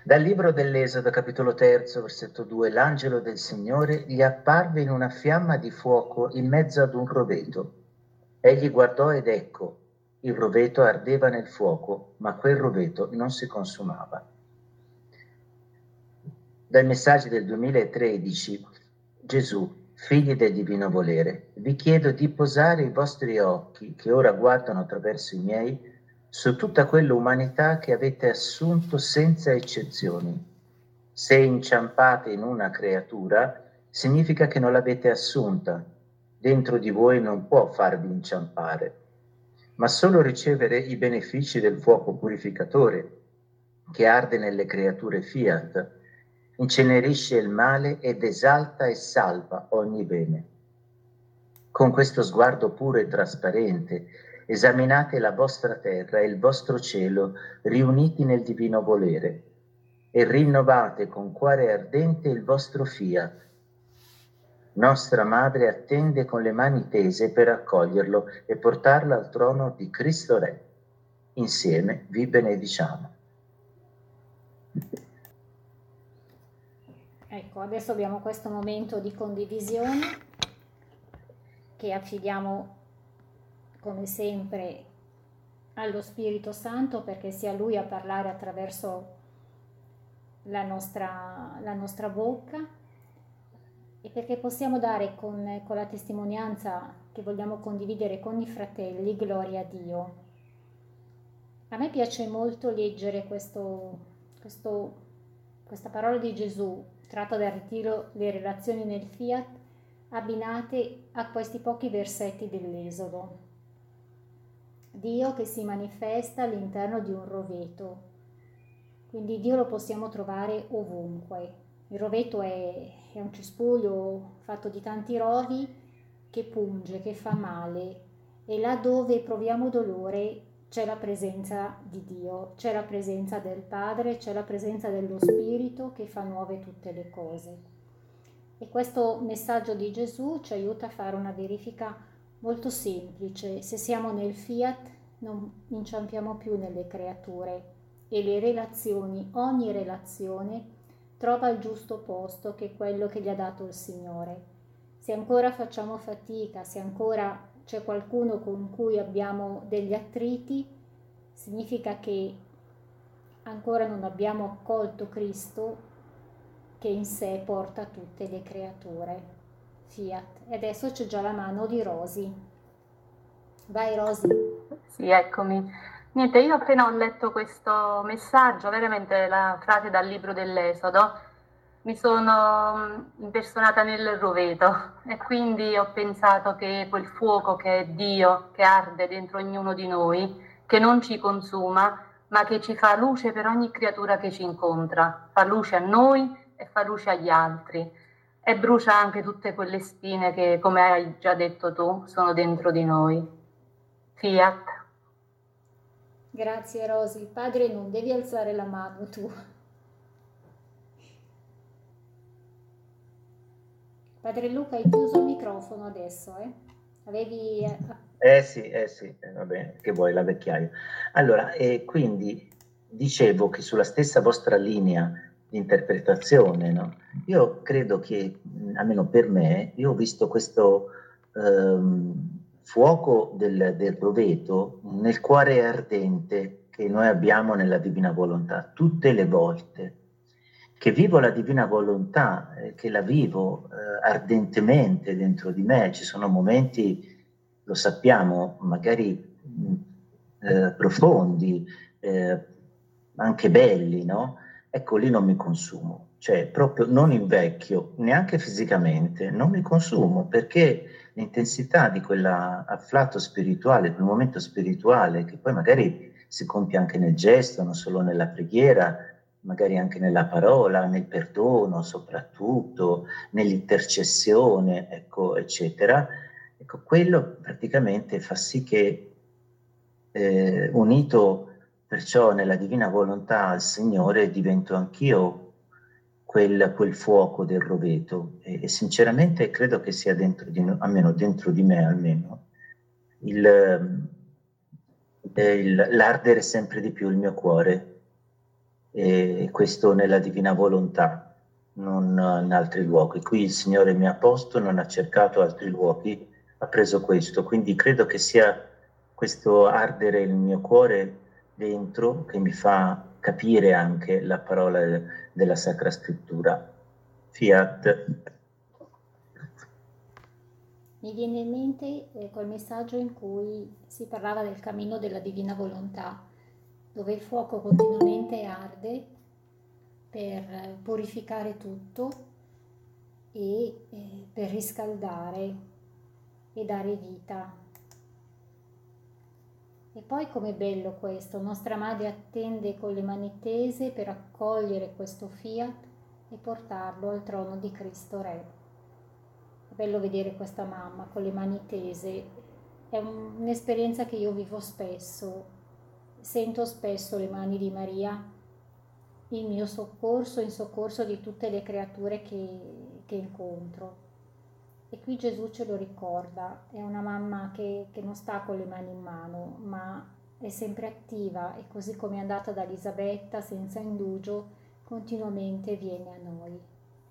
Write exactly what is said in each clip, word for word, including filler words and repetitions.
Dal libro dell'Esodo, capitolo terzo, versetto due, l'angelo del Signore gli apparve in una fiamma di fuoco in mezzo ad un roveto. Egli guardò ed ecco, il roveto ardeva nel fuoco, ma quel roveto non si consumava. Dai messaggi del duemilatredici, Gesù, figli del divino volere, vi chiedo di posare i vostri occhi, che ora guardano attraverso i miei, su tutta quell'umanità che avete assunto senza eccezioni. Se inciampate in una creatura, significa che non l'avete assunta. Dentro di voi non può farvi inciampare, ma solo ricevere i benefici del fuoco purificatore che arde nelle creature fiat, incenerisce il male ed esalta e salva ogni bene. Con questo sguardo puro e trasparente, esaminate la vostra terra e il vostro cielo riuniti nel divino volere e rinnovate con cuore ardente il vostro fiat. Nostra Madre attende con le mani tese per accoglierlo e portarlo al trono di Cristo Re. Insieme vi benediciamo. Ecco, adesso abbiamo questo momento di condivisione che affidiamo come sempre allo Spirito Santo, perché sia Lui a parlare attraverso la nostra, la nostra bocca, e perché possiamo dare con, con la testimonianza che vogliamo condividere con i fratelli gloria a Dio. A me piace molto leggere questo, questo, questa parola di Gesù tratta dal ritiro Le relazioni nel Fiat, abbinate a questi pochi versetti dell'Esodo. Dio che si manifesta all'interno di un roveto, quindi Dio lo possiamo trovare ovunque. Il roveto è, è un cespuglio fatto di tanti rovi che punge, che fa male, e là dove proviamo dolore c'è la presenza di Dio, c'è la presenza del Padre, c'è la presenza dello Spirito che fa nuove tutte le cose. E questo messaggio di Gesù ci aiuta a fare una verifica molto semplice. Se siamo nel Fiat non inciampiamo più nelle creature e le relazioni, ogni relazione trova il giusto posto, che è quello che gli ha dato il Signore. Se ancora facciamo fatica, se ancora c'è qualcuno con cui abbiamo degli attriti, significa che ancora non abbiamo accolto Cristo che in sé porta tutte le creature. Fiat. E adesso c'è già la mano di Rosy. Vai Rosy. Sì, eccomi. Niente, io appena ho letto questo messaggio, veramente la frase dal libro dell'Esodo, mi sono impersonata nel roveto e quindi ho pensato che quel fuoco che è Dio, che arde dentro ognuno di noi, che non ci consuma, ma che ci fa luce per ogni creatura che ci incontra, fa luce a noi e fa luce agli altri e brucia anche tutte quelle spine che, come hai già detto tu, sono dentro di noi. Fiat. Grazie Rosy. Padre, non devi alzare la mano tu. Padre Luca, hai chiuso il microfono adesso, eh? Avevi... Eh sì, eh sì, eh, va bene, che vuoi, la vecchiaia. Allora, e quindi dicevo che sulla stessa vostra linea di interpretazione, no? Io credo che, almeno per me, io ho visto questo ehm, fuoco del, del roveto nel cuore ardente che noi abbiamo nella Divina Volontà, tutte le volte che vivo la Divina Volontà, eh, che la vivo eh, ardentemente dentro di me. Ci sono momenti, lo sappiamo, magari eh, profondi, eh, anche belli, no? Ecco, lì non mi consumo, cioè proprio non invecchio, neanche fisicamente, non mi consumo, perché l'intensità di quell'afflato spirituale, quel momento spirituale, che poi magari si compie anche nel gesto, non solo nella preghiera, magari anche nella parola, nel perdono soprattutto, nell'intercessione, ecco, eccetera. Ecco, quello praticamente fa sì che, eh, unito perciò nella divina volontà al Signore, divento anch'io quel, quel fuoco del roveto e, e sinceramente credo che sia dentro di noi, almeno dentro di me almeno, il, il, l'ardere sempre di più il mio cuore e questo nella divina volontà, non in altri luoghi. Qui il Signore mi ha posto, non ha cercato altri luoghi, ha preso questo, quindi credo che sia questo ardere il mio cuore dentro che mi fa capire anche la parola della Sacra Scrittura. Fiat. Mi viene in mente eh, quel messaggio in cui si parlava del cammino della divina volontà, dove il fuoco continuamente arde per purificare tutto e eh, per riscaldare e dare vita. E poi com'è bello questo, nostra madre attende con le mani tese per accogliere questo fiat e portarlo al trono di Cristo Re. È bello vedere questa mamma con le mani tese, è un'esperienza che io vivo spesso, sento spesso le mani di Maria in mio soccorso, in soccorso di tutte le creature che, che incontro. E qui Gesù ce lo ricorda, è una mamma che, che non sta con le mani in mano, ma è sempre attiva e così come è andata da Elisabetta senza indugio, continuamente viene a noi.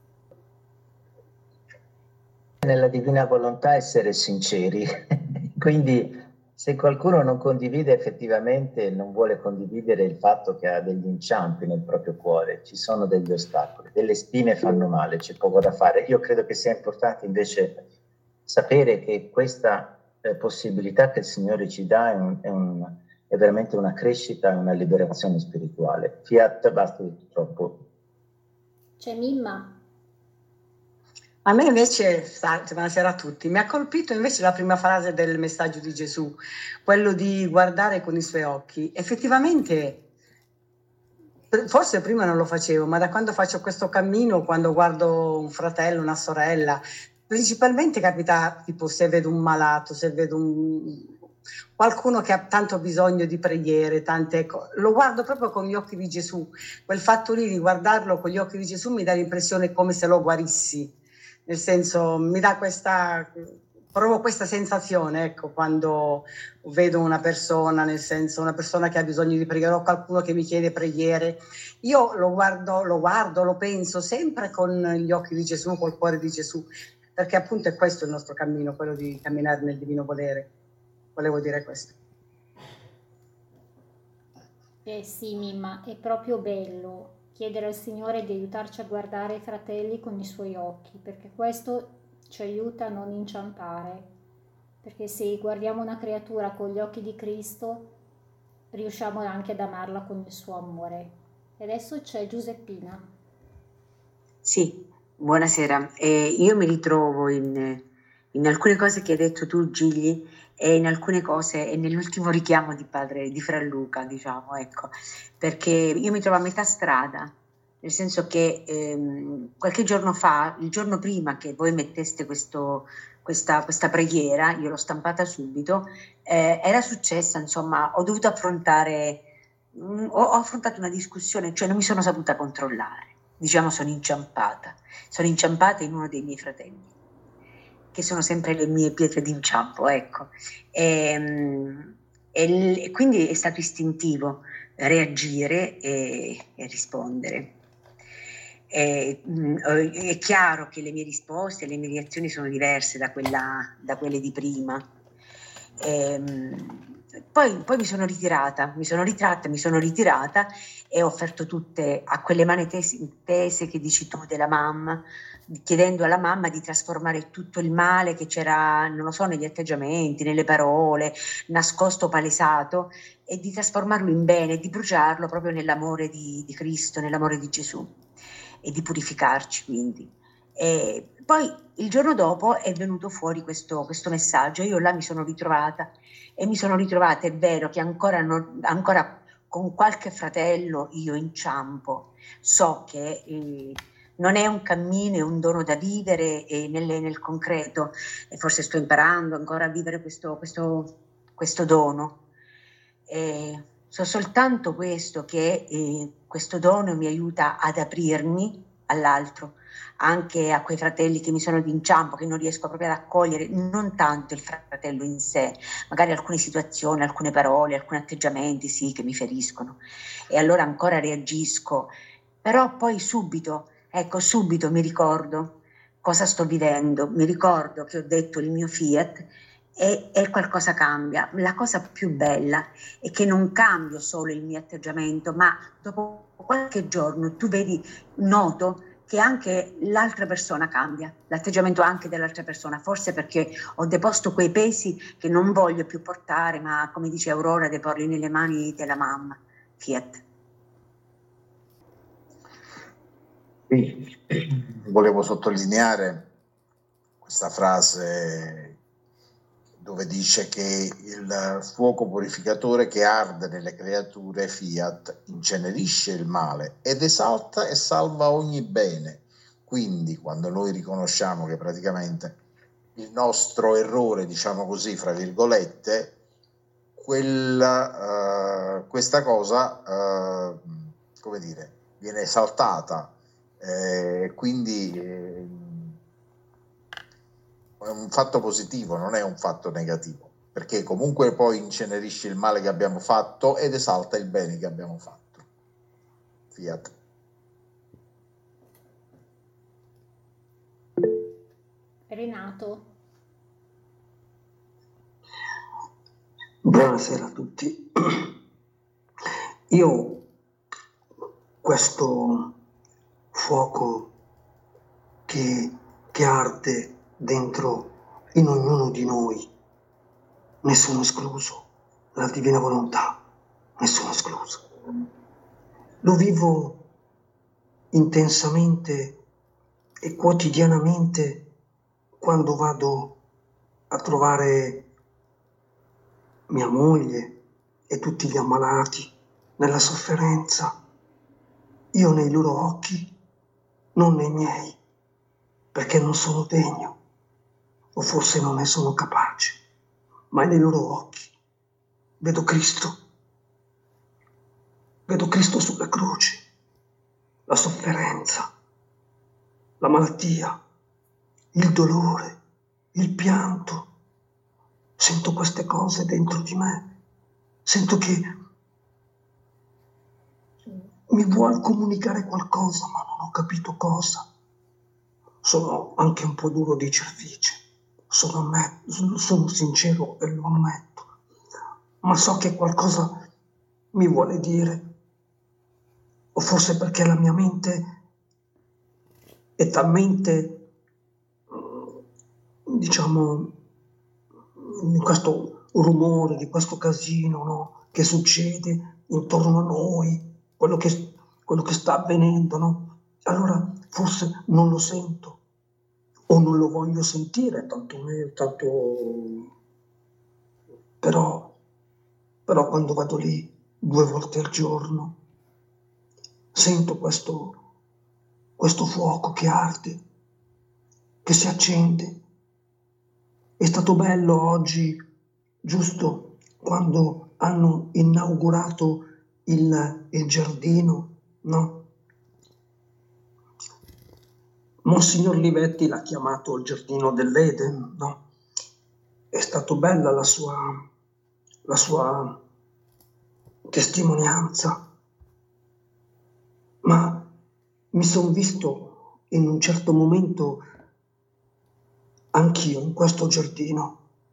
Nella divina volontà essere sinceri, quindi se qualcuno non condivide effettivamente, non vuole condividere il fatto che ha degli inciampi nel proprio cuore, ci sono degli ostacoli, delle spine fanno male, c'è poco da fare. Io credo che sia importante invece sapere che questa eh, possibilità che il Signore ci dà è, un, è, un, è veramente una crescita e una liberazione spirituale. Fiat, basta di troppo. C'è Mimma. A me invece, buonasera a tutti, mi ha colpito invece la prima frase del messaggio di Gesù, quello di guardare con i suoi occhi. Effettivamente, forse prima non lo facevo, ma da quando faccio questo cammino, quando guardo un fratello, una sorella, principalmente capita tipo se vedo un malato, se vedo un... qualcuno che ha tanto bisogno di preghiere, tante co- lo guardo proprio con gli occhi di Gesù. Quel fatto lì di guardarlo con gli occhi di Gesù mi dà l'impressione come se lo guarissi. Nel senso, mi dà questa, provo questa sensazione, ecco, quando vedo una persona, nel senso, una persona che ha bisogno di preghiere o qualcuno che mi chiede preghiere, io lo guardo, lo guardo, lo penso sempre con gli occhi di Gesù, col cuore di Gesù, perché appunto è questo il nostro cammino, quello di camminare nel divino volere. Volevo dire questo. Eh sì, Mimma, è proprio bello chiedere al Signore di aiutarci a guardare i fratelli con i suoi occhi, perché questo ci aiuta a non inciampare, perché se guardiamo una creatura con gli occhi di Cristo riusciamo anche ad amarla con il suo amore. E adesso c'è Giuseppina. Sì, buonasera. Eh, io mi ritrovo in, in alcune cose che hai detto tu, Gigli, e in alcune cose, e nell'ultimo richiamo di padre, di Fra Luca, diciamo, ecco, perché io mi trovo a metà strada, nel senso che ehm, qualche giorno fa, il giorno prima che voi metteste questo, questa, questa preghiera, io l'ho stampata subito, eh, era successa, insomma, ho dovuto affrontare, mh, ho, ho affrontato una discussione, cioè non mi sono saputa controllare, diciamo sono inciampata, sono inciampata in uno dei miei fratelli, che sono sempre le mie pietre d'inciampo, ecco. E, e quindi è stato istintivo reagire e, e rispondere. E, è chiaro che le mie risposte, le mie reazioni sono diverse da, quella, da quelle di prima. E, poi, poi mi sono ritirata, mi sono ritratta, mi sono ritirata e ho offerto tutte a quelle mani tese, tese che dici tu della mamma, chiedendo alla mamma di trasformare tutto il male che c'era, non lo so, negli atteggiamenti, nelle parole, nascosto, palesato, e di trasformarlo in bene, di bruciarlo proprio nell'amore di, di Cristo, nell'amore di Gesù, e di purificarci quindi. E poi il giorno dopo è venuto fuori questo, questo messaggio, io là mi sono ritrovata, e mi sono ritrovata, è vero che ancora, non, ancora con qualche fratello io inciampo, so che... Eh, non è un cammino, è un dono da vivere e nel, nel concreto, e forse sto imparando ancora a vivere questo, questo, questo dono. E so soltanto questo, che eh, questo dono mi aiuta ad aprirmi all'altro, anche a quei fratelli che mi sono d'inciampo, che non riesco proprio ad accogliere, non tanto il fratello in sé, magari alcune situazioni, alcune parole, alcuni atteggiamenti, sì, che mi feriscono, e allora ancora reagisco, però poi subito, ecco, subito mi ricordo cosa sto vivendo, mi ricordo che ho detto il mio fiat e, e qualcosa cambia. La cosa più bella è che non cambio solo il mio atteggiamento, ma dopo qualche giorno tu vedi, noto che anche l'altra persona cambia, l'atteggiamento anche dell'altra persona, forse perché ho deposto quei pesi che non voglio più portare, ma come dice Aurora, deporli nelle mani della mamma. Fiat. Sì, volevo sottolineare questa frase dove dice che il fuoco purificatore che arde nelle creature fiat incenerisce il male ed esalta e salva ogni bene. Quindi quando noi riconosciamo che praticamente il nostro errore, diciamo così, fra virgolette, quella, uh, questa cosa, uh, come dire, viene esaltata, eh, quindi eh, è un fatto positivo, non è un fatto negativo, perché comunque poi incenerisce il male che abbiamo fatto ed esalta il bene che abbiamo fatto. Fiat. Renato. Buonasera a tutti. Io questo fuoco che, che arde dentro in ognuno di noi, nessuno escluso, la divina volontà, nessuno escluso. Lo vivo intensamente e quotidianamente quando vado a trovare mia moglie e tutti gli ammalati nella sofferenza. Io nei loro occhi, non nei miei, perché non sono degno, o forse non ne sono capace, ma nei loro occhi vedo Cristo, vedo Cristo sulla croce, la sofferenza, la malattia, il dolore, il pianto. Sento queste cose dentro di me, sento che mi vuol comunicare qualcosa, ma non ho capito cosa. Sono anche un po' duro di cervice, sono, ammetto, sono sincero e lo ammetto, ma so che qualcosa mi vuole dire, o forse perché la mia mente è talmente, diciamo, in questo rumore, di questo casino, no, che succede intorno a noi, quello che, quello che sta avvenendo, no? Allora forse non lo sento o non lo voglio sentire, tanto, tanto... Però, però quando vado lì due volte al giorno sento questo, questo fuoco che arde, che si accende. È stato bello oggi, giusto quando hanno inaugurato il, il giardino, no? Monsignor Livetti l'ha chiamato il giardino dell'Eden, no? È stata bella la sua, la sua testimonianza, ma mi sono visto in un certo momento anch'io in questo giardino.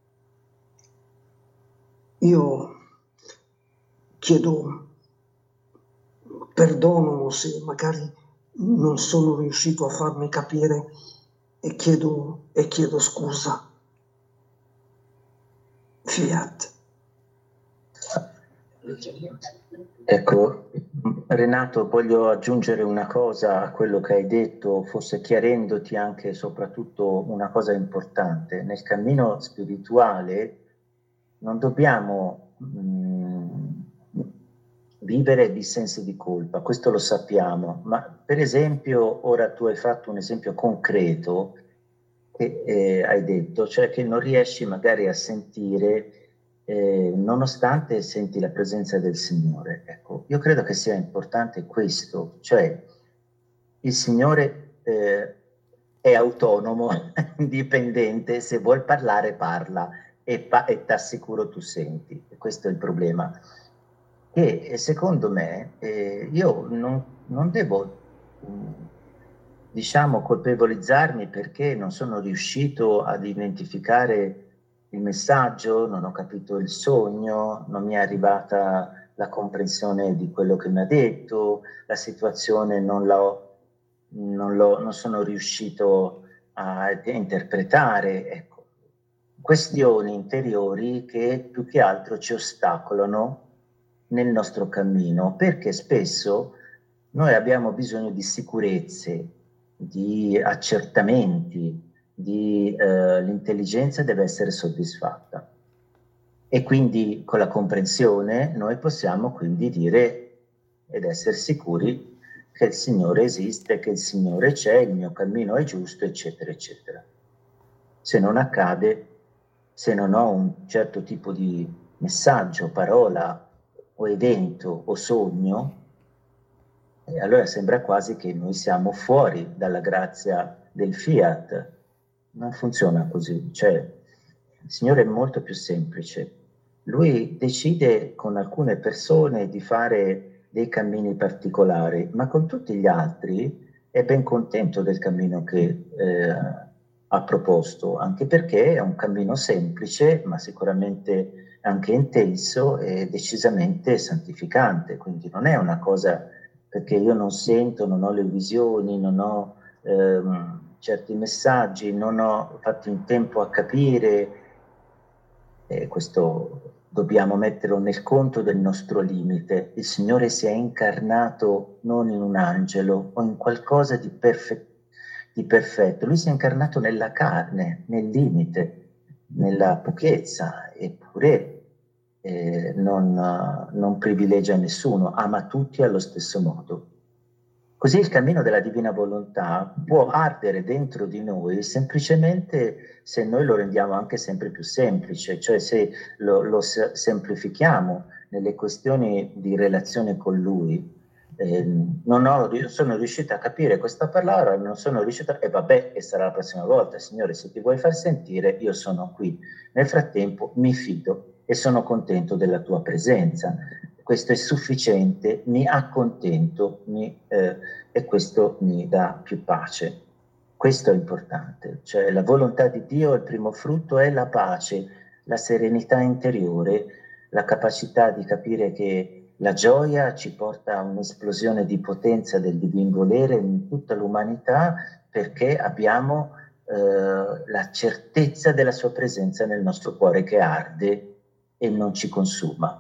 Io chiedo perdono se magari non sono riuscito a farmi capire e chiedo, e chiedo scusa. Fiat. Ecco, Renato, voglio aggiungere una cosa a quello che hai detto, forse chiarendoti anche e soprattutto una cosa importante. Nel cammino spirituale non dobbiamo mh, vivere di sensi di colpa, questo lo sappiamo, ma per esempio ora tu hai fatto un esempio concreto che eh, hai detto, cioè che non riesci magari a sentire Eh, nonostante senti la presenza del Signore. Ecco, io credo che sia importante questo, cioè il Signore eh, è autonomo, indipendente, se vuol parlare parla e, pa- e t'assicuro tu senti. E questo è il problema. E secondo me eh, io non, non devo, mh, diciamo, colpevolizzarmi perché non sono riuscito ad identificare il messaggio, non ho capito il sogno, non mi è arrivata la comprensione di quello che mi ha detto, la situazione non l'ho, non l'ho, non sono riuscito a, a interpretare, ecco. Questioni interiori che più che altro ci ostacolano nel nostro cammino, perché spesso noi abbiamo bisogno di sicurezze, di accertamenti, di eh, l'intelligenza deve essere soddisfatta. E quindi con la comprensione noi possiamo quindi dire ed essere sicuri che il Signore esiste, che il Signore c'è, il mio cammino è giusto, eccetera, eccetera. Se non accade, se non ho un certo tipo di messaggio, parola o evento o sogno, e allora sembra quasi che noi siamo fuori dalla grazia del fiat. Non funziona così, cioè il Signore è molto più semplice. Lui decide con alcune persone di fare dei cammini particolari, ma con tutti gli altri è ben contento del cammino che eh, ha proposto, anche perché è un cammino semplice, ma sicuramente anche intenso e decisamente santificante, quindi non è una cosa perché io non sento, non ho le visioni, non ho ehm, certi messaggi, non ho fatto in tempo a capire, e questo dobbiamo metterlo nel conto del nostro limite. Il Signore si è incarnato non in un angelo o in qualcosa di, perfe- di perfetto, lui si è incarnato nella carne, nel limite, nella pochezza, eppure eh, non, non privilegia nessuno, ama tutti allo stesso modo. Così il cammino della divina volontà può ardere dentro di noi semplicemente se noi lo rendiamo anche sempre più semplice, cioè se lo, lo semplifichiamo nelle questioni di relazione con Lui. Eh, non ho, sono riuscita a capire questa parola, non sono riuscita, e vabbè, e sarà la prossima volta, Signore, se ti vuoi far sentire, io sono qui. Nel frattempo mi fido e sono contento della tua presenza. Questo è sufficiente, mi accontento mi, eh, e questo mi dà più pace. Questo è importante, cioè la volontà di Dio, il primo frutto è la pace, la serenità interiore, la capacità di capire che la gioia ci porta a un'esplosione di potenza del divin volere in tutta l'umanità perché abbiamo eh, la certezza della sua presenza nel nostro cuore che arde e non ci consuma.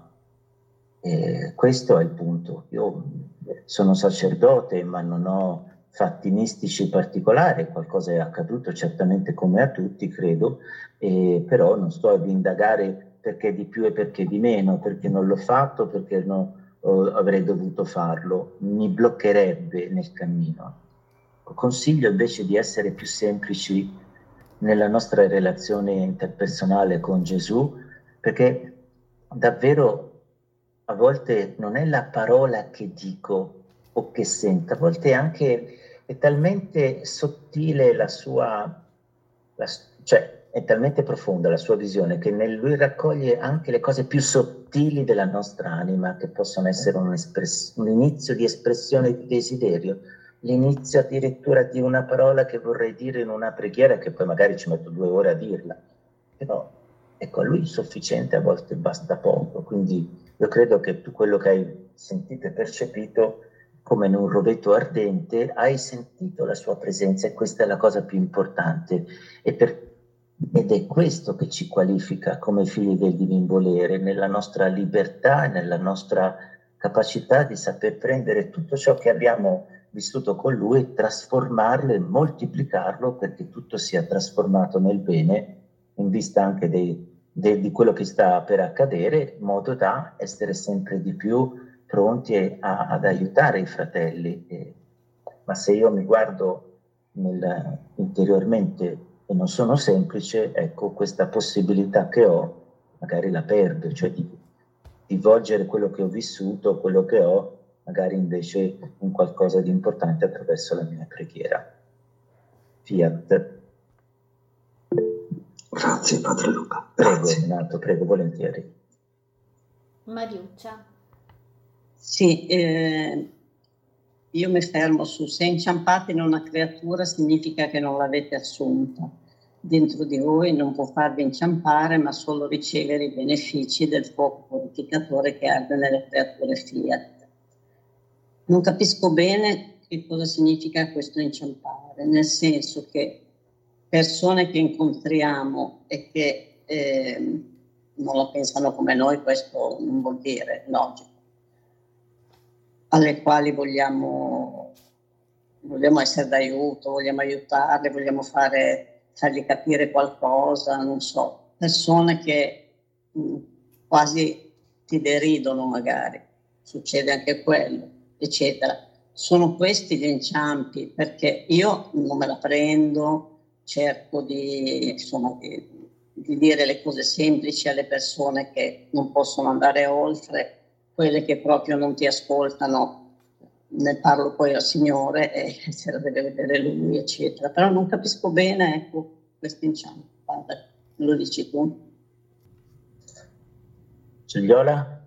E questo è il punto. Io sono sacerdote, ma non ho fatti mistici particolari, qualcosa è accaduto certamente come a tutti, credo, e però non sto ad indagare perché di più e perché di meno, perché non l'ho fatto, perché no, oh, avrei dovuto farlo, mi bloccherebbe nel cammino. Consiglio invece di essere più semplici nella nostra relazione interpersonale con Gesù, perché davvero a volte non è la parola che dico o che sento, a volte anche è talmente sottile la sua, la, cioè è talmente profonda la sua visione che nel lui raccoglie anche le cose più sottili della nostra anima, che possono essere un, un inizio di espressione di desiderio, l'inizio addirittura di una parola che vorrei dire in una preghiera che poi magari ci metto due ore a dirla, però ecco, a lui è sufficiente, a volte basta poco, quindi io credo che tu quello che hai sentito e percepito come in un rovetto ardente, hai sentito la sua presenza e questa è la cosa più importante. E per, ed è questo che ci qualifica come figli del divin volere, nella nostra libertà, nella nostra capacità di saper prendere tutto ciò che abbiamo vissuto con lui, trasformarlo e moltiplicarlo perché tutto sia trasformato nel bene in vista anche dei De, di quello che sta per accadere, in modo da essere sempre di più pronti a, ad aiutare i fratelli. E, ma se io mi guardo nel, interiormente e non sono semplice, ecco, questa possibilità che ho, magari la perdo, cioè di, di volgere quello che ho vissuto, quello che ho, magari invece un qualcosa di importante attraverso la mia preghiera. Fiat. Grazie, Padre Luca. Prego, Grazie. Renato, prego, volentieri. Mariuccia. Sì, eh, io mi fermo su se inciampate in una creatura significa che non l'avete assunta. Dentro di voi non può farvi inciampare, ma solo ricevere i benefici del fuoco purificatore che arde nelle creature Fiat. Non capisco bene che cosa significa questo inciampare, nel senso che persone che incontriamo e che eh, non la pensano come noi, questo non vuol dire logico, alle quali vogliamo, vogliamo essere d'aiuto, vogliamo aiutarle, vogliamo fare, fargli capire qualcosa, non so, persone che mh, quasi ti deridono magari, succede anche quello, eccetera. Sono questi gli inciampi, perché io non me la prendo, cerco di, insomma, di, di dire le cose semplici alle persone che non possono andare oltre, quelle che proprio non ti ascoltano, ne parlo poi al Signore e se la deve vedere Lui, eccetera. Però non capisco bene, ecco, questo inciampo. Guarda, lo dici tu? Gigliola?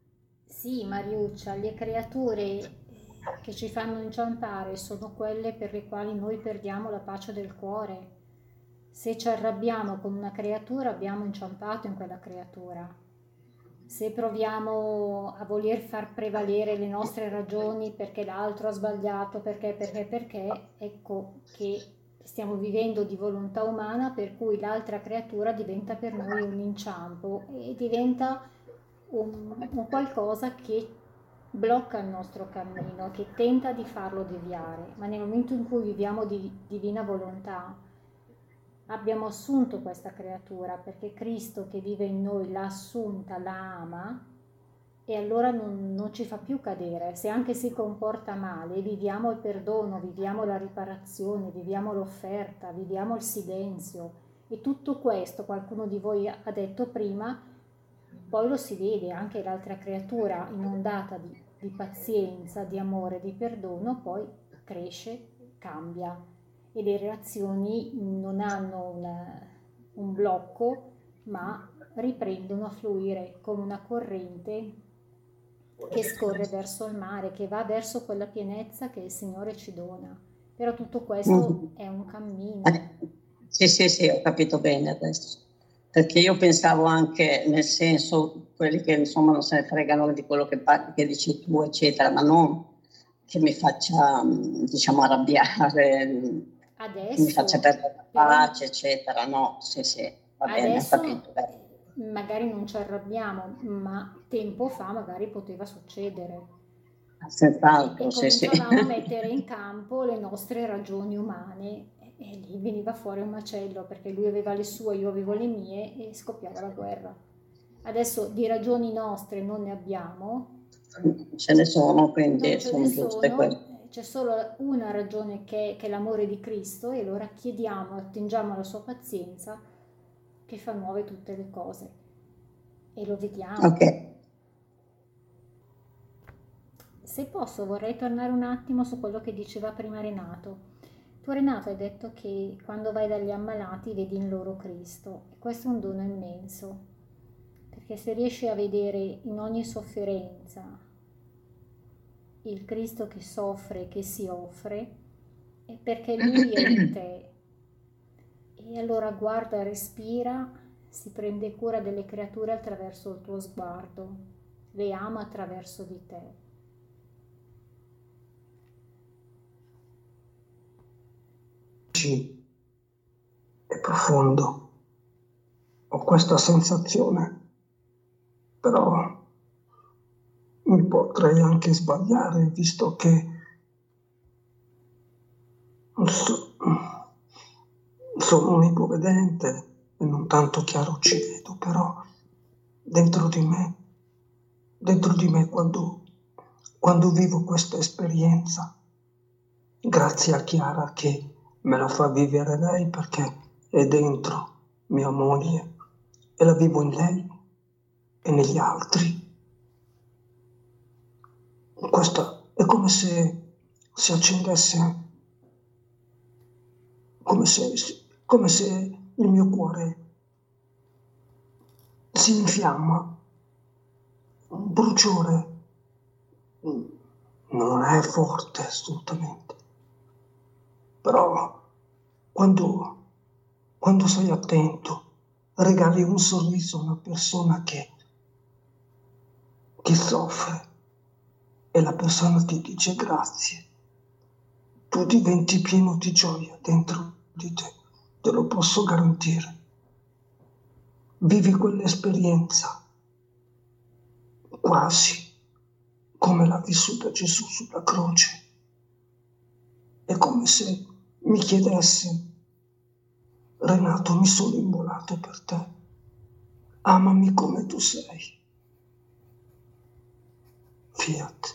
Sì, Mariuccia, le creature che ci fanno inciampare sono quelle per le quali noi perdiamo la pace del cuore. Se ci arrabbiamo con una creatura, abbiamo inciampato in quella creatura. Se proviamo a voler far prevalere le nostre ragioni perché l'altro ha sbagliato, perché, perché, perché, ecco che stiamo vivendo di volontà umana, per cui l'altra creatura diventa per noi un inciampo e diventa un, un qualcosa che blocca il nostro cammino, che tenta di farlo deviare. Ma nel momento in cui viviamo di divina volontà, abbiamo assunto questa creatura perché Cristo che vive in noi l'ha assunta, la ama, e allora non, non ci fa più cadere. Se anche si comporta male, viviamo il perdono, viviamo la riparazione, viviamo l'offerta, viviamo il silenzio, e tutto questo, qualcuno di voi ha detto prima, poi lo si vede anche l'altra creatura inondata di, di pazienza, di amore, di perdono, poi cresce, cambia, e le reazioni non hanno una, un blocco, ma riprendono a fluire come una corrente che scorre verso il mare, che va verso quella pienezza che il Signore ci dona. Però tutto questo è un cammino. Sì, sì, sì, ho capito bene adesso. Perché io pensavo anche, nel senso, quelli che insomma non se ne fregano di quello che, parli, che dici tu, eccetera, ma non che mi faccia, diciamo, arrabbiare, adesso, che mi faccia perdere la pace, eccetera. No, sì, sì, va bene, ho capito bene. Magari non ci arrabbiamo, ma tempo fa magari poteva succedere. Senz'altro, e sì, sì. cominciavamo a mettere in campo le nostre ragioni umane, e lì veniva fuori un macello, perché lui aveva le sue, io avevo le mie, e scoppiava la guerra. Adesso di ragioni nostre non ne abbiamo, ce ne sono, quindi non ce sono ne giuste sono, quelle. c'è solo una ragione che, che è l'amore di Cristo, e allora chiediamo, attingiamo alla sua pazienza che fa nuove tutte le cose, e lo vediamo. Ok. Se posso, vorrei tornare un attimo su quello che diceva prima Renato. Tu, Renato, hai detto che quando vai dagli ammalati vedi in loro Cristo, e questo è un dono immenso, perché se riesci a vedere in ogni sofferenza il Cristo che soffre, che si offre, è perché Lui è in te, e allora guarda, respira, si prende cura delle creature attraverso il tuo sguardo, le ama attraverso di te. È profondo, ho questa sensazione, però mi potrei anche sbagliare, visto che so, sono un ipovedente e non tanto chiaro ci vedo, però dentro di me, dentro di me quando, quando vivo questa esperienza, grazie a Chiara che me la fa vivere lei, perché è dentro mia moglie e la vivo in lei e negli altri. questa è come se si accendesse, come se, come se il mio cuore si infiamma, un bruciore, non è forte assolutamente, però quando, quando sei attento, regali un sorriso a una persona che, che soffre e la persona ti dice grazie, tu diventi pieno di gioia dentro di te, te lo posso garantire. Vivi quell'esperienza quasi come l'ha vissuta Gesù sulla croce. È come se mi chiedesse: Renato, mi sono immolato per te, amami come tu sei. Fiat.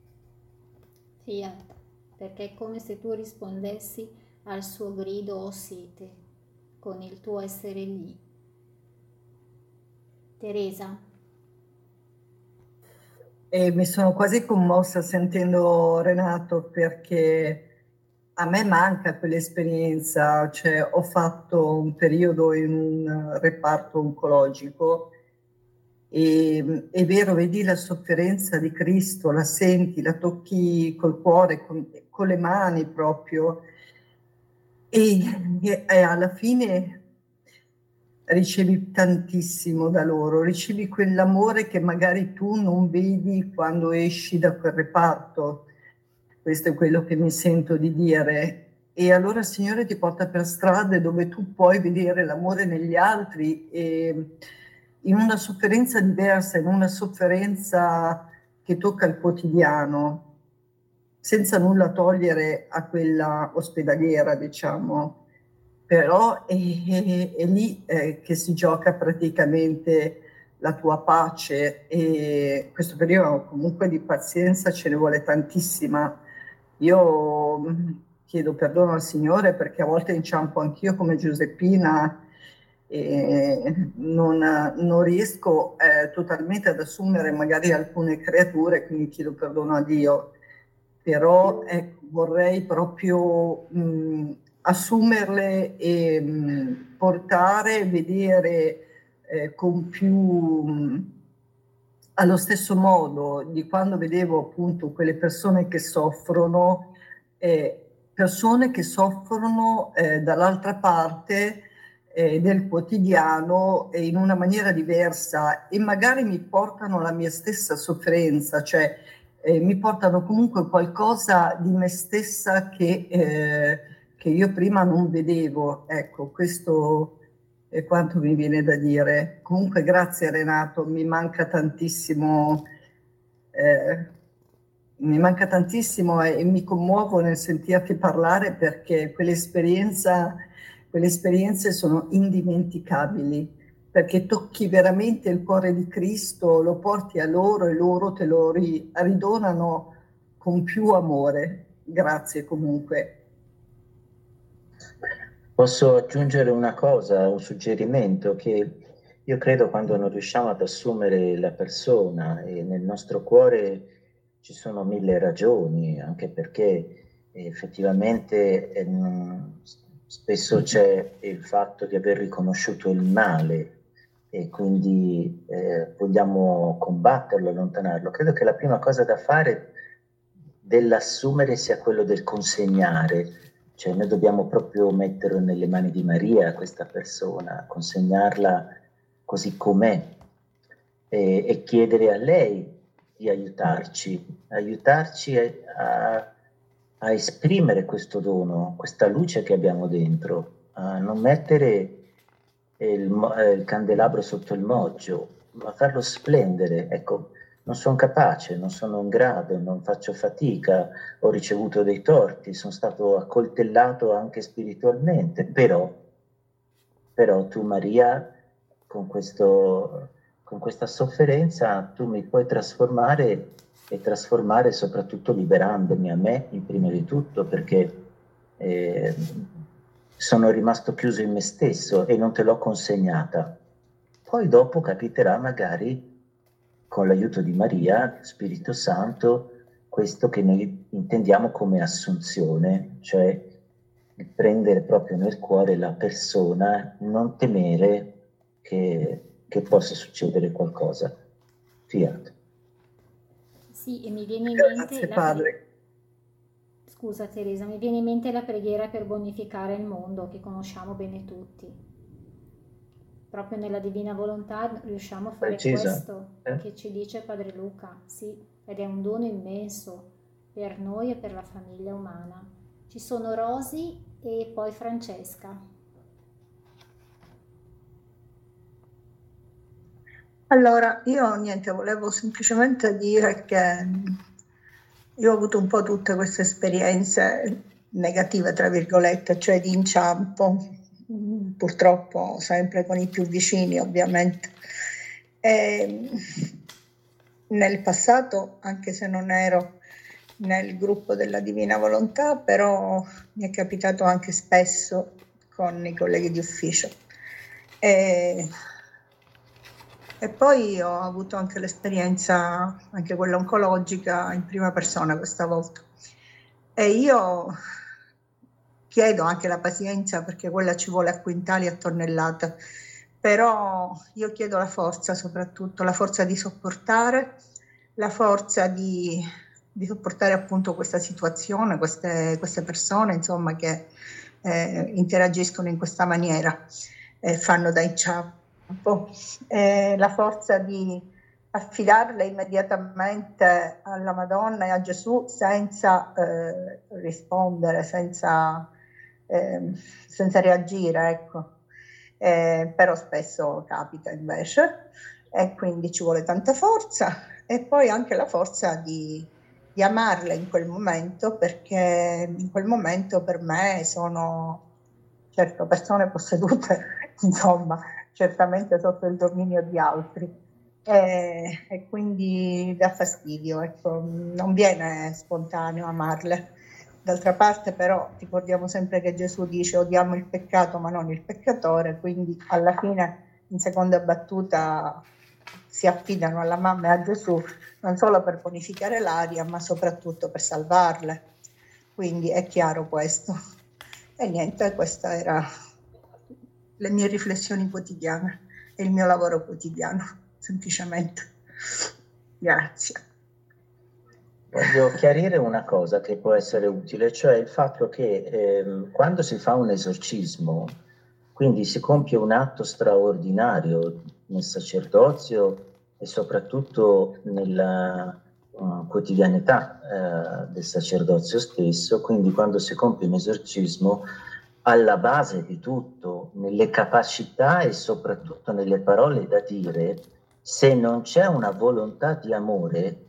Fiat, perché è come se tu rispondessi al suo grido "ho sete", con il tuo essere lì. Teresa? E mi sono quasi commossa sentendo Renato, perché a me manca quell'esperienza, cioè ho fatto un periodo in un reparto oncologico e è vero, vedi la sofferenza di Cristo, la senti, la tocchi col cuore, con, con le mani proprio, e, e alla fine ricevi tantissimo da loro, ricevi quell'amore che magari tu non vedi quando esci da quel reparto. Questo è quello che mi sento di dire. E allora il Signore ti porta per strade dove tu puoi vedere l'amore negli altri, e in una sofferenza diversa, in una sofferenza che tocca il quotidiano, senza nulla togliere a quella ospedaliera, diciamo. Però è, è, è lì eh, che si gioca praticamente la tua pace, e questo periodo comunque di pazienza ce ne vuole tantissima. Io chiedo perdono al Signore perché a volte inciampo anch'io come Giuseppina e non, non riesco eh, totalmente ad assumere magari alcune creature, quindi chiedo perdono a Dio, però ecco, vorrei proprio mh, assumerle e mh, portare, vedere eh, con più mh, allo stesso modo di quando vedevo appunto quelle persone che soffrono, eh, persone che soffrono eh, dall'altra parte eh, del quotidiano e in una maniera diversa, e magari mi portano la mia stessa sofferenza, cioè eh, mi portano comunque qualcosa di me stessa che, eh, che io prima non vedevo. Ecco, questo è quanto mi viene da dire. Comunque grazie Renato, mi manca tantissimo, eh, mi manca tantissimo e, e mi commuovo nel sentirti parlare, perché quell'esperienza, quelle esperienze sono indimenticabili, perché tocchi veramente il cuore di Cristo, lo porti a loro e loro te lo ri- ridonano con più amore. Grazie comunque. Posso aggiungere una cosa, un suggerimento, che io credo quando non riusciamo ad assumere la persona, e nel nostro cuore ci sono mille ragioni, anche perché effettivamente ehm, spesso c'è il fatto di aver riconosciuto il male e quindi eh, vogliamo combatterlo, allontanarlo. Credo che la prima cosa da fare dell'assumere sia quello del consegnare. Cioè noi dobbiamo proprio metterlo nelle mani di Maria, questa persona, consegnarla così com'è e, e chiedere a lei di aiutarci, aiutarci a, a esprimere questo dono, questa luce che abbiamo dentro, a non mettere il, il candelabro sotto il moggio, ma farlo splendere. Ecco, non sono capace, non sono in grado, non faccio fatica, ho ricevuto dei torti, sono stato accoltellato anche spiritualmente, però, però tu Maria, con, questo, con questa sofferenza, tu mi puoi trasformare e trasformare soprattutto liberandomi a me, in prima di tutto, perché eh, sono rimasto chiuso in me stesso e non te l'ho consegnata. Poi dopo capiterà magari, con l'aiuto di Maria, Spirito Santo, questo che noi intendiamo come assunzione, cioè il prendere proprio nel cuore la persona, non temere che, che possa succedere qualcosa. Fiat. Sì, e mi viene in mente Grazie la Padre. pre- Scusa Teresa, mi viene in mente la preghiera per bonificare il mondo che conosciamo bene tutti. Proprio nella divina volontà riusciamo a fare Precisa, questo eh? che ci dice Padre Luca, sì, ed è un dono immenso per noi e per la famiglia umana. Ci sono Rosi e poi Francesca. Allora, io niente, volevo semplicemente dire che io ho avuto un po' tutte queste esperienze negative, tra virgolette, cioè di inciampo, purtroppo sempre con i più vicini, ovviamente. E nel passato, anche se non ero nel gruppo della Divina Volontà, però mi è capitato anche spesso con i colleghi di ufficio. E E poi ho avuto anche l'esperienza, anche quella oncologica, in prima persona questa volta. E io chiedo anche la pazienza, perché quella ci vuole a quintali, a tonnellate, però io chiedo la forza soprattutto, la forza di sopportare, la forza di, di sopportare appunto questa situazione, queste, queste persone, insomma, che eh, interagiscono in questa maniera, eh, fanno da inciampo. Eh, la forza di affidarle immediatamente alla Madonna e a Gesù senza eh, rispondere, senza, eh, senza reagire, ecco. Eh, però spesso capita invece, e quindi ci vuole tanta forza, e poi anche la forza di, di amarle in quel momento, perché in quel momento per me sono, certo, persone possedute, insomma, certamente sotto il dominio di altri, e, e quindi dà fastidio, ecco, non viene spontaneo amarle. D'altra parte però ricordiamo sempre che Gesù dice odiamo il peccato ma non il peccatore, quindi alla fine in seconda battuta si affidano alla mamma e a Gesù non solo per bonificare l'aria ma soprattutto per salvarle, quindi è chiaro questo. E niente, questa era le mie riflessioni quotidiane e il mio lavoro quotidiano, semplicemente. Grazie. Voglio chiarire una cosa che può essere utile, cioè il fatto che ehm, quando si fa un esorcismo, quindi si compie un atto straordinario nel sacerdozio e soprattutto nella uh, quotidianità uh, del sacerdozio stesso, quindi quando si compie un esorcismo, alla base di tutto, nelle capacità e soprattutto nelle parole da dire, se non c'è una volontà di amore,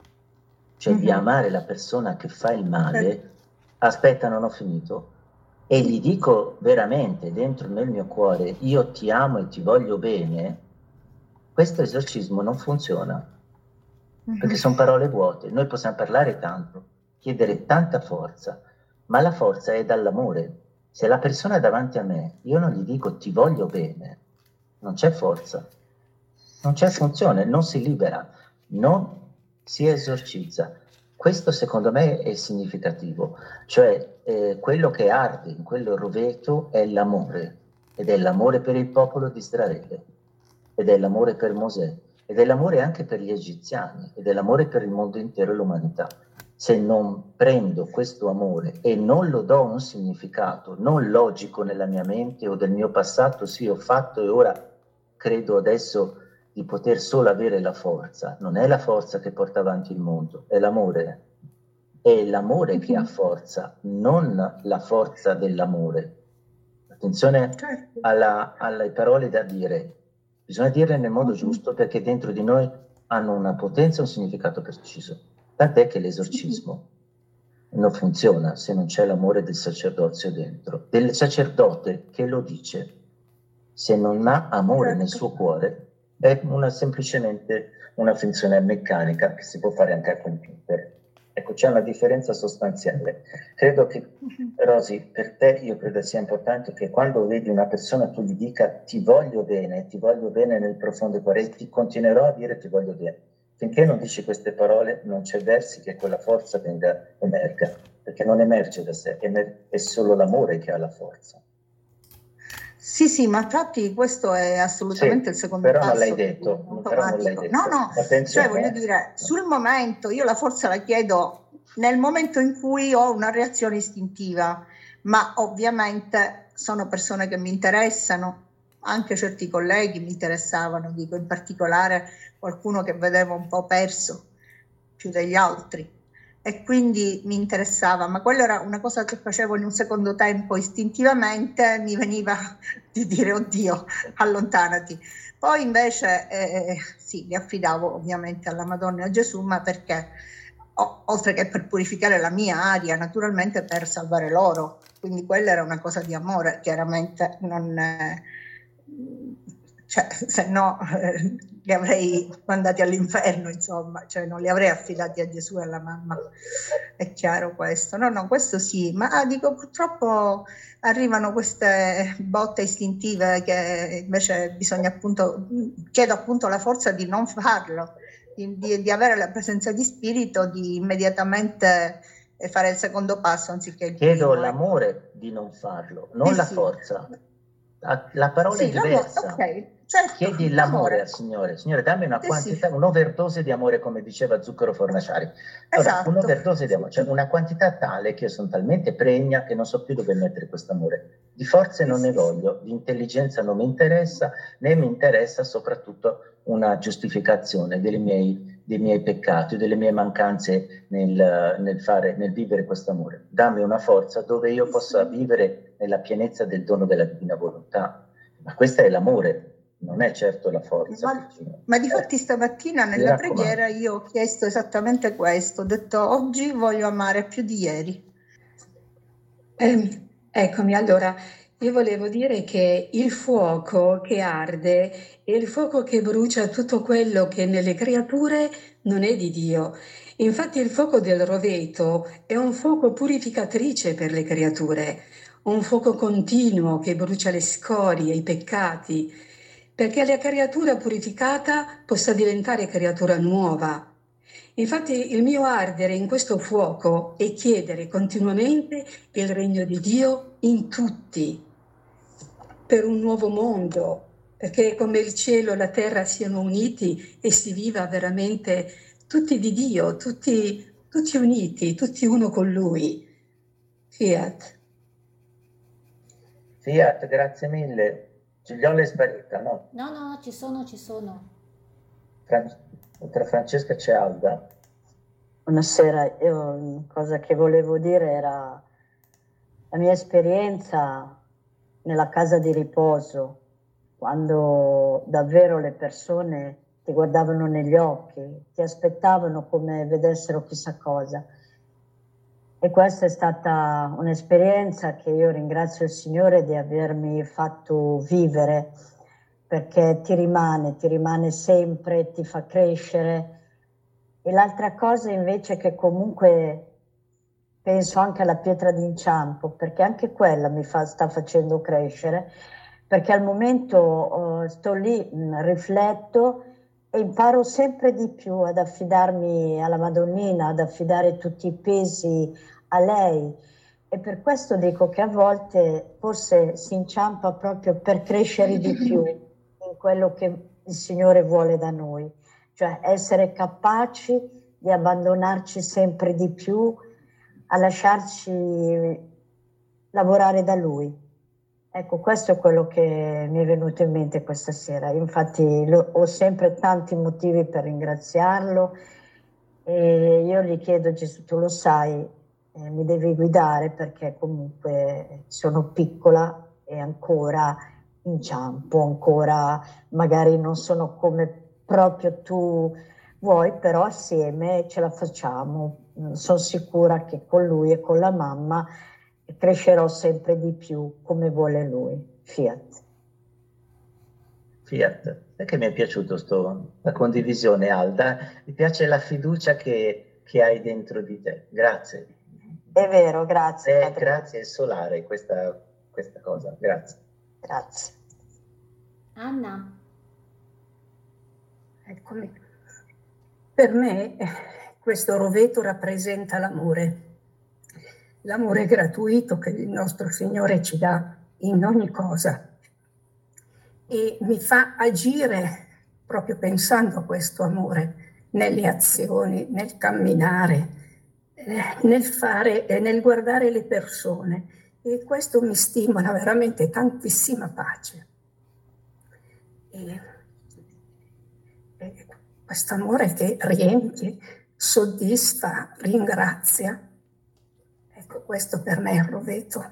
cioè mm-hmm. di amare la persona che fa il male, aspetta, non ho finito, e gli dico veramente dentro nel mio cuore, io ti amo e ti voglio bene, questo esorcismo non funziona, mm-hmm. perché sono parole vuote. Noi possiamo parlare tanto, chiedere tanta forza, ma la forza è dall'amore. Se la persona è davanti a me, io non gli dico ti voglio bene, non c'è forza, non c'è funzione, non si libera, non si esorcizza. Questo secondo me è significativo, cioè eh, quello che arde in quello roveto è l'amore, ed è l'amore per il popolo di Israele, ed è l'amore per Mosè, ed è l'amore anche per gli egiziani, ed è l'amore per il mondo intero e l'umanità. Se non prendo questo amore e non lo do un significato, non logico nella mia mente o del mio passato, sì ho fatto e ora credo adesso di poter solo avere la forza, non è la forza che porta avanti il mondo, è l'amore, è l'amore che ha forza, non la forza dell'amore. Attenzione alla, alle parole da dire, bisogna dirle nel modo giusto perché dentro di noi hanno una potenza e un significato preciso. Tant'è che l'esorcismo non funziona se non c'è l'amore del sacerdozio dentro, del sacerdote che lo dice. Se non ha amore nel suo cuore, è una, semplicemente una funzione meccanica che si può fare anche a computer. Ecco, c'è una differenza sostanziale. Credo che, Rosy, per te io credo sia importante che quando vedi una persona tu gli dica ti voglio bene, ti voglio bene nel profondo cuore, e ti continuerò a dire ti voglio bene. finché non dici queste parole non c'è versi che quella forza venga, emerga, perché non emerge da sé, emer- è solo l'amore che ha la forza. Sì, sì, ma infatti questo è assolutamente Sì, il secondo però non passo, l'hai che detto, viene non- però non l'hai automatico. detto. No, no, Attenzione, cioè voglio eh. dire, sul momento io la forza la chiedo nel momento in cui ho una reazione istintiva, ma ovviamente sono persone che mi interessano, anche certi colleghi mi interessavano, dico in particolare qualcuno che vedevo un po' perso più degli altri. E quindi mi interessava, ma quella era una cosa che facevo in un secondo tempo istintivamente, mi veniva di dire oddio, allontanati. Poi invece eh, sì, li affidavo ovviamente alla Madonna e a Gesù, ma perché o- oltre che per purificare la mia aria, naturalmente per salvare loro. Quindi quella era una cosa di amore, chiaramente non... eh, cioè, se no eh, li avrei mandati all'inferno, insomma, cioè non li avrei affidati a Gesù e alla mamma, è chiaro questo. No, no, questo sì, ma ah, dico purtroppo arrivano queste botte istintive che invece bisogna appunto, chiedo appunto la forza di non farlo, di, di, di avere la presenza di spirito, di immediatamente fare il secondo passo anziché il Chiedo primo. l'amore di non farlo, non Sì, la sì. forza. La, la parola Sì, è l'amore, diversa. ok, certo, Chiedi l'amore l'amore. al Signore. Signore, dammi una Sì, quantità, sì. un'overdose di amore, come diceva Zucchero Fornaciari. Allora, Esatto. un'overdose di amore, cioè una quantità tale che io sono talmente pregna che non so più dove mettere questo amore. Di forze non ne voglio, di intelligenza non mi interessa, né mi interessa soprattutto una giustificazione dei miei, dei miei peccati, delle mie mancanze nel, nel fare, nel vivere questo amore. Dammi una forza dove io possa vivere nella pienezza del dono della divina volontà. Ma questo è l'amore, non è certo la forza. Ma, ma difatti stamattina nella preghiera io ho chiesto esattamente questo, ho detto oggi voglio amare più di ieri. Eh, eccomi, allora, io volevo dire che il fuoco che arde è il fuoco che brucia tutto quello che nelle creature non è di Dio. Infatti il fuoco del roveto è un fuoco purificatrice per le creature, un fuoco continuo che brucia le scorie, i peccati, perché la creatura purificata possa diventare creatura nuova. Infatti il mio ardere in questo fuoco è chiedere continuamente il regno di Dio in tutti, per un nuovo mondo, perché come il cielo e la terra siano uniti e si viva veramente tutti di Dio, tutti, tutti uniti, tutti uno con Lui. Fiat. Fiat, grazie mille. Gigliola è sparita, no? No, no, ci sono, ci sono. Fran- Tra Francesca c'è Alda. Buonasera, io cosa che volevo dire era la mia esperienza nella casa di riposo, quando davvero le persone ti guardavano negli occhi, ti aspettavano come vedessero chissà cosa. E questa è stata un'esperienza che io ringrazio il Signore di avermi fatto vivere, perché ti rimane, ti rimane sempre, ti fa crescere. E l'altra cosa invece che comunque penso anche alla pietra d'inciampo, perché anche quella mi fa, sta facendo crescere, perché al momento uh, sto lì, mh, rifletto e imparo sempre di più ad affidarmi alla Madonnina, ad affidare tutti i pesi a lei. E per questo dico che a volte forse si inciampa proprio per crescere di più in quello che il Signore vuole da noi, cioè essere capaci di abbandonarci sempre di più, a lasciarci lavorare da Lui. Ecco, questo è quello che mi è venuto in mente questa sera. Infatti lo, ho sempre tanti motivi per ringraziarlo e io gli chiedo: Gesù, tu lo sai, eh, mi devi guidare perché comunque sono piccola e ancora inciampo, ancora magari non sono come proprio tu vuoi, però assieme ce la facciamo. Sono sicura che con lui e con la mamma crescerò sempre di più come vuole lui. Fiat. Fiat. Perché mi è piaciuto sto, la condivisione, Alda? Mi piace la fiducia che, che hai dentro di te. Grazie. È vero, grazie. Eh, grazie, è solare questa, questa cosa. Grazie. Grazie. Anna. Eccomi. Per me eh, questo roveto rappresenta l'amore, l'amore gratuito che il nostro Signore ci dà in ogni cosa e mi fa agire proprio pensando a questo amore nelle azioni, nel camminare, eh, nel fare e nel guardare le persone, e questo mi stimola veramente tantissima pace. E, e questo amore che riempie, soddisfa, ringrazia. Ecco, questo per me è il roveto.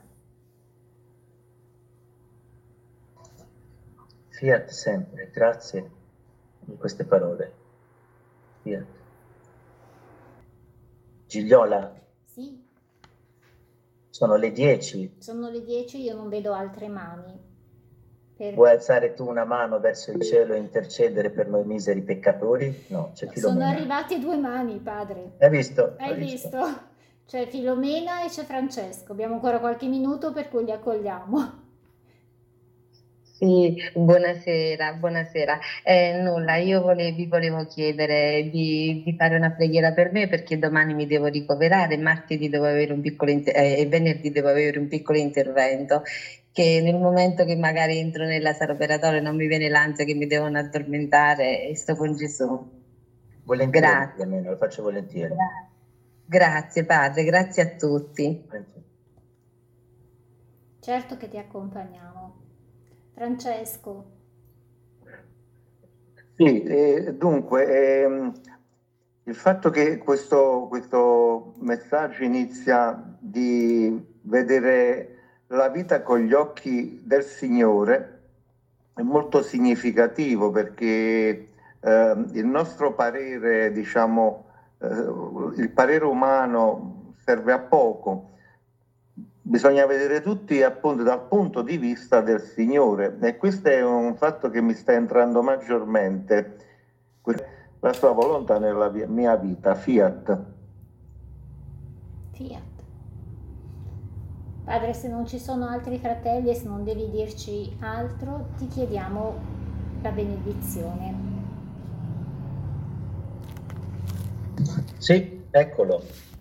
Fiat sempre, grazie di queste parole. Fiat. Gigliola? Sì. Sono le dieci. Sono le dieci, io non vedo altre mani. Per... Vuoi alzare tu una mano verso il cielo e intercedere per noi miseri peccatori? No, c'è Filomena. Sono arrivate due mani, padre. Hai visto? Hai, Hai visto? visto? C'è Filomena e c'è Francesco. Abbiamo ancora qualche minuto per cui li accogliamo. Sì, buonasera, buonasera. Eh, nulla, io vole- vi volevo chiedere di, di fare una preghiera per me perché domani mi devo ricoverare, martedì devo avere un piccolo inter- eh, e venerdì devo avere un piccolo intervento, che nel momento che magari entro nella sala operatoria non mi viene l'ansia che mi devono addormentare e sto con Gesù. Volentieri, Grazie. Almeno, lo faccio volentieri. Gra- Grazie padre, grazie a tutti. Certo che ti accompagniamo. Francesco. Sì, eh, dunque, ehm, il fatto che questo, questo messaggio inizia di vedere la vita con gli occhi del Signore è molto significativo perché eh, il nostro parere, diciamo, eh, il parere umano serve a poco. Bisogna vedere tutti appunto dal punto di vista del Signore e questo è un fatto che mi sta entrando maggiormente, la sua volontà nella mia vita. Fiat. Fiat. Padre, se non ci sono altri fratelli e se non devi dirci altro, ti chiediamo la benedizione. Sì, eccolo.